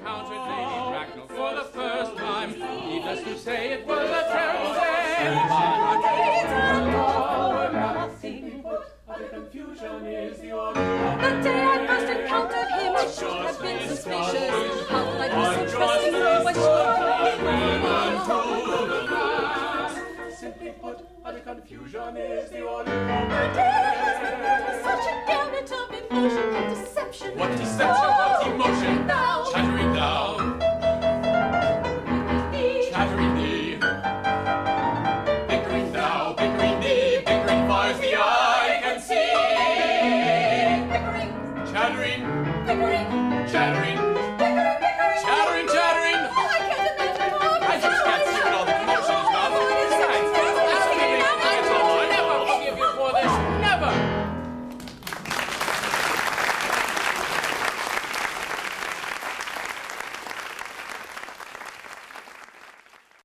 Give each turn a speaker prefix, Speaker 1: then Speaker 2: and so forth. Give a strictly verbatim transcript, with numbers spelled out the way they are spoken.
Speaker 1: encountered Lady Bracknell for the first time. Needless to say, it was a terrible day.
Speaker 2: Nothing but the confusion is the order.
Speaker 3: The day I first encountered him, I should have been suspicious. How could I be so trusting? Why should
Speaker 2: Simply put, utter confusion is the order.
Speaker 3: the day such a gamut of emotion and deception?
Speaker 1: What deception, what emotion?
Speaker 3: Now,
Speaker 1: Chattering down, chattering thee. Bickering thou, bickering thee, bickering far as the eye can see.
Speaker 3: bickering,
Speaker 1: Chattering,
Speaker 3: bickering,
Speaker 1: chattering,